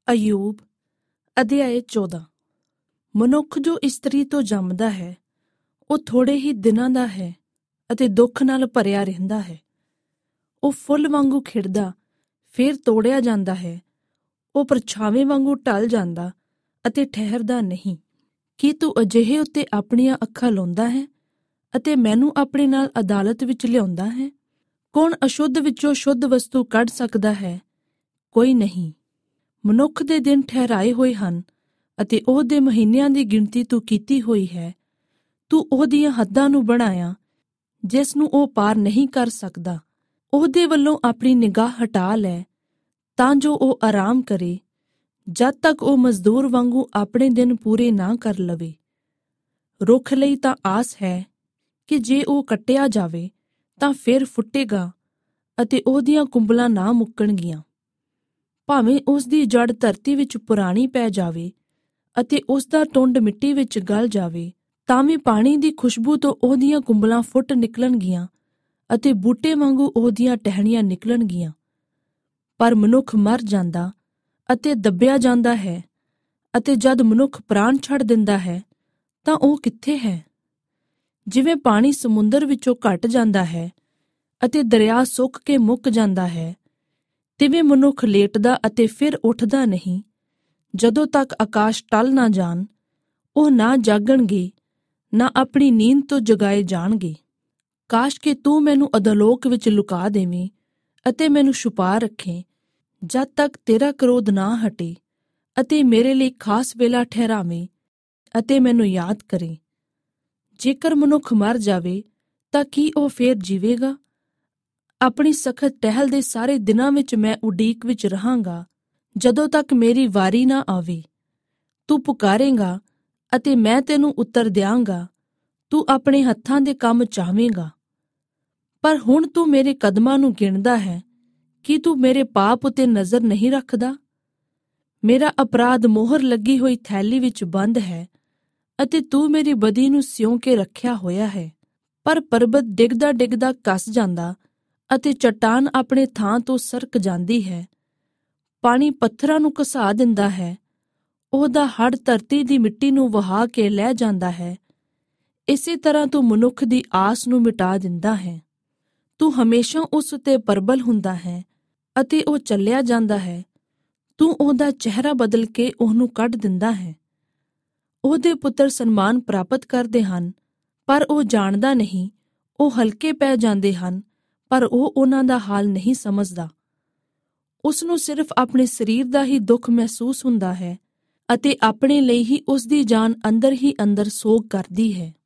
ਅਯੂਬ ਅਧਿਆਇ 14। ਮਨੁੱਖ ਜੋ ਇਸਤਰੀ ਤੋਂ ਜੰਮਦਾ ਹੈ ਉਹ ਥੋੜੇ ਹੀ ਦਿਨਾਂ ਦਾ ਹੈ ਅਤੇ ਦੁੱਖ ਨਾਲ ਭਰਿਆ ਰਹਿੰਦਾ ਹੈ। ਉਹ ਫੁੱਲ ਵਾਂਗੂ ਖਿੜਦਾ ਫੇਰ ਤੋੜਿਆ ਜਾਂਦਾ ਹੈ। ਉਹ ਪਰਛਾਵੇਂ ਵਾਂਗੂ ਢਲ ਜਾਂਦਾ ਅਤੇ ਠਹਿਰਦਾ ਨਹੀਂ। ਕੀ ਤੂੰ ਅਜਿਹੇ ਉੱਤੇ ਆਪਣੀਆਂ ਅੱਖਾਂ ਲਾਉਂਦਾ ਹੈ ਅਤੇ ਮੈਨੂੰ ਆਪਣੇ ਨਾਲ ਅਦਾਲਤ ਵਿੱਚ ਲਿਆਉਂਦਾ ਹੈ? ਕੌਣ ਅਸ਼ੁੱਧ ਵਿੱਚੋਂ ਸ਼ੁੱਧ ਵਸਤੂ ਕੱਢ ਸਕਦਾ ਹੈ? ਕੋਈ ਨਹੀਂ। ਮਨੁੱਖ ਦੇ ਦਿਨ ਠਹਿਰਾਏ ਹੋਏ ਹਨ ਅਤੇ ਉਹਦੇ ਮਹੀਨਿਆਂ ਦੀ ਗਿਣਤੀ ਤੂੰ ਕੀਤੀ ਹੋਈ ਹੈ। ਤੂੰ ਉਹਦੀਆਂ ਹੱਦਾਂ ਨੂੰ ਬਣਾਇਆ ਜਿਸ ਨੂੰ ਉਹ ਪਾਰ ਨਹੀਂ ਕਰ ਸਕਦਾ। ਉਹਦੇ ਵੱਲੋਂ ਆਪਣੀ ਨਿਗਾਹ ਹਟਾ ਲੈ ਤਾਂ ਜੋ ਉਹ ਆਰਾਮ ਕਰੇ, ਜਦ ਤੱਕ ਉਹ ਮਜ਼ਦੂਰ ਵਾਂਗੂ ਆਪਣੇ ਦਿਨ ਪੂਰੇ ਨਾ ਕਰ ਲਵੇ। ਰੁੱਖ ਲਈ ਤਾਂ ਆਸ ਹੈ ਕਿ ਜੇ ਉਹ ਕੱਟਿਆ ਜਾਵੇ ਤਾਂ ਫਿਰ ਫੁੱਟੇਗਾ ਅਤੇ ਉਹਦੀਆਂ ਕੁੰਬਲਾਂ ਨਾ ਮੁੱਕਣਗੀਆਂ। ਭਾਵੇਂ ਉਸ ਦੀ ਜੜ ਧਰਤੀ ਵਿੱਚ ਪੁਰਾਣੀ ਪੈ ਜਾਵੇ ਅਤੇ ਉਸ ਦਾ ਟੁੰਡ ਮਿੱਟੀ ਵਿੱਚ ਗਲ ਜਾਵੇ, ਤਾਂ ਵੀ ਪਾਣੀ ਦੀ ਖੁਸ਼ਬੂ ਤੋਂ ਉਹਦੀਆਂ ਕੁੰਬਲਾਂ ਫੁੱਟ ਨਿਕਲਣਗੀਆਂ ਅਤੇ ਬੂਟੇ ਵਾਂਗੂ ਉਹਦੀਆਂ ਟਹਿਣੀਆਂ ਨਿਕਲਣਗੀਆਂ। ਪਰ ਮਨੁੱਖ ਮਰ ਜਾਂਦਾ ਅਤੇ ਦੱਬਿਆ ਜਾਂਦਾ ਹੈ, ਅਤੇ ਜਦ ਮਨੁੱਖ ਪ੍ਰਾਣ ਛੱਡ ਦਿੰਦਾ ਹੈ ਤਾਂ ਉਹ ਕਿੱਥੇ ਹੈ? ਜਿਵੇਂ ਪਾਣੀ ਸਮੁੰਦਰ ਵਿੱਚੋਂ ਘਟ ਜਾਂਦਾ ਹੈ ਅਤੇ ਦਰਿਆ ਸੁੱਕ ਕੇ ਮੁੱਕ ਜਾਂਦਾ ਹੈ, ਤਿਵੇਂ ਮਨੁੱਖ ਲੇਟਦਾ ਅਤੇ ਫਿਰ ਉੱਠਦਾ ਨਹੀਂ। ਜਦੋਂ ਤੱਕ ਆਕਾਸ਼ ਟਲ ਨਾ ਜਾਣ, ਉਹ ਨਾ ਜਾਗਣਗੇ ਨਾ ਆਪਣੀ ਨੀਂਦ ਤੋਂ ਜਗਾਏ ਜਾਣਗੇ। ਕਾਸ਼ ਕਿ ਤੂੰ ਮੈਨੂੰ ਅਧੋਲੋਕ ਵਿੱਚ ਲੁਕਾ ਦੇਵੇਂ ਅਤੇ ਮੈਨੂੰ ਛੁਪਾ ਰੱਖੇ, ਜਦ ਤੱਕ ਤੇਰਾ ਕ੍ਰੋਧ ਨਾ ਹਟੇ ਅਤੇ ਮੇਰੇ ਲਈ ਖਾਸ ਵੇਲਾ ਠਹਿਰਾਵੇਂ ਅਤੇ ਮੈਨੂੰ ਯਾਦ ਕਰੇ। ਜੇਕਰ ਮਨੁੱਖ ਮਰ ਜਾਵੇ ਤਾਂ ਕੀ ਉਹ ਫੇਰ ਜੀਵੇਗਾ? ਆਪਣੀ ਸਖਤ ਟਹਿਲ ਦੇ ਸਾਰੇ ਦਿਨਾਂ ਵਿੱਚ ਮੈਂ ਉਡੀਕ ਵਿੱਚ ਰਹਾਂਗਾ, ਜਦੋਂ ਤੱਕ ਮੇਰੀ ਵਾਰੀ ਨਾ ਆਵੇ। ਤੂੰ ਪੁਕਾਰੇਂਗਾ ਅਤੇ ਮੈਂ ਤੈਨੂੰ ਉੱਤਰ ਦਿਆਂਗਾ। ਤੂੰ ਆਪਣੇ ਹੱਥਾਂ ਦੇ ਕੰਮ ਚਾਹਵੇਂਗਾ। ਪਰ ਹੁਣ ਤੂੰ ਮੇਰੇ ਕਦਮਾਂ ਨੂੰ ਗਿਣਦਾ ਹੈ। ਕੀ ਤੂੰ ਮੇਰੇ ਪਾਪ ਉੱਤੇ ਨਜ਼ਰ ਨਹੀਂ ਰੱਖਦਾ? ਮੇਰਾ ਅਪਰਾਧ ਮੋਹਰ ਲੱਗੀ ਹੋਈ ਥੈਲੀ ਵਿੱਚ ਬੰਦ ਹੈ ਅਤੇ ਤੂੰ ਮੇਰੀ ਬਦੀ ਨੂੰ ਸਿਉਂ ਕੇ ਰੱਖਿਆ ਹੋਇਆ ਹੈ। ਪਰ ਪਰਬਤ ਡਿੱਗਦਾ ਡਿੱਗਦਾ ਕੱਸ ਜਾਂਦਾ ਅਤੇ ਚੱਟਾਨ ਆਪਣੇ ਥਾਂ ਤੋਂ ਸਰਕ ਜਾਂਦੀ ਹੈ। ਪਾਣੀ ਪੱਥਰਾਂ ਨੂੰ ਘਸਾ ਦਿੰਦਾ ਹੈ। ਉਹਦਾ ਹੜ੍ਹ ਧਰਤੀ ਦੀ ਮਿੱਟੀ ਨੂੰ ਵਹਾ ਕੇ ਲੈ ਜਾਂਦਾ ਹੈ। ਇਸੇ ਤਰ੍ਹਾਂ ਤੂੰ ਮਨੁੱਖ ਦੀ ਆਸ ਨੂੰ ਮਿਟਾ ਦਿੰਦਾ ਹੈ। ਤੂੰ ਹਮੇਸ਼ਾ ਉਸ ਉੱਤੇ ਪ੍ਰਬਲ ਹੁੰਦਾ ਹੈ ਅਤੇ ਉਹ ਚੱਲਿਆ ਜਾਂਦਾ ਹੈ। ਤੂੰ ਉਹਦਾ ਚਿਹਰਾ ਬਦਲ ਕੇ ਉਹਨੂੰ ਕੱਢ ਦਿੰਦਾ ਹੈ। ਉਹਦੇ ਪੁੱਤਰ ਸਨਮਾਨ ਪ੍ਰਾਪਤ ਕਰਦੇ ਹਨ, ਪਰ ਉਹ ਜਾਣਦਾ ਨਹੀਂ। ਉਹ ਹਲਕੇ ਪੈ ਜਾਂਦੇ ਹਨ, ਪਰ ਉਹ ਉਹਨਾਂ ਦਾ ਹਾਲ ਨਹੀਂ ਸਮਝਦਾ। ਉਸ ਨੂੰ ਸਿਰਫ ਆਪਣੇ ਸਰੀਰ ਦਾ ਹੀ ਦੁੱਖ ਮਹਿਸੂਸ ਹੁੰਦਾ ਹੈ ਅਤੇ ਆਪਣੇ ਲਈ ਹੀ ਉਸ ਦੀ ਜਾਨ ਅੰਦਰ ਹੀ ਅੰਦਰ ਸੋਗ ਕਰਦੀ ਹੈ।